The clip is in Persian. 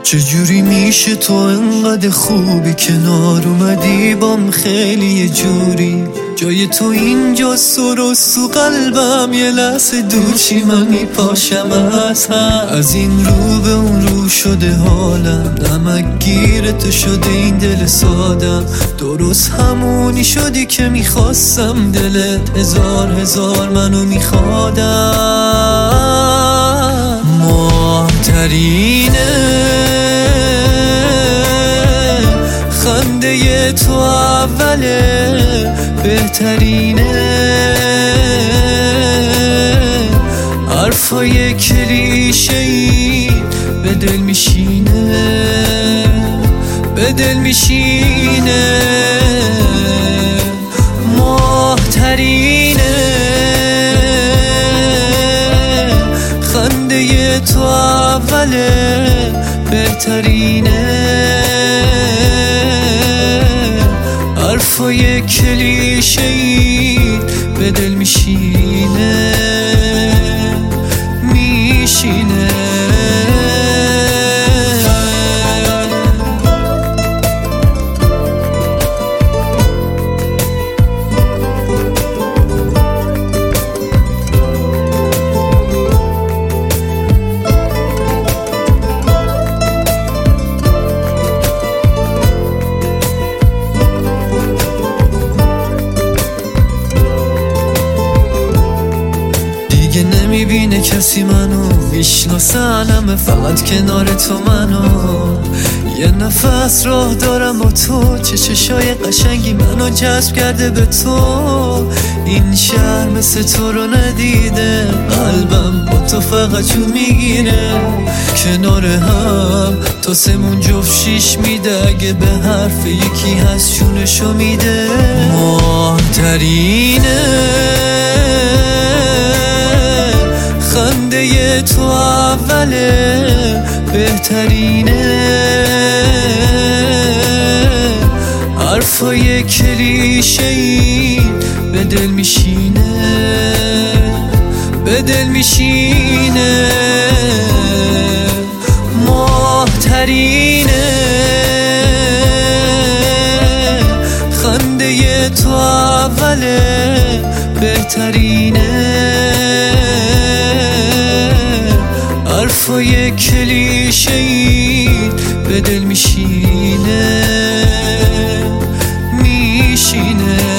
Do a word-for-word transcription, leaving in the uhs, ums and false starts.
چجوری میشه تو انقدر خوبی کنار اومدی بام خیلی یه جوری جای تو اینجا سرست تو قلبم یه لحظه دور چی من میپاشم از هم از این رو به اون رو شده حالم نمک گیر تو شده این دل سادم درست همونی شدی که میخواستم دلت هزار هزار منو میخوادم ماهترینه خنده تو اوله بهترینه حرفای کلیشه‌ای به دل میشینه به دل میشینه ماهترینه خنده تو اوله بهترینه حرفای کلیشه‌ای به دل میشینه میشینه نمیبینه کسی منو میشناسه علمه فقط کنار تو منو یه نفس راه دارم با تو چه چشای قشنگی منو جذب کرده به تو این شهر مثل تو رو ندیده قلبم با تو فقط چون میگیره کنار هم تا سمون جفت شیش میده اگه به حرف یکی هست چونشو میده ماهترینه خنده تو اوله بهترینه حرفای کلیشه‌ای به دل میشینه به دل میشینه ماهترینه خنده تو اوله بهترینه حرفای کلیشه‌ای به دل میشینه میشینه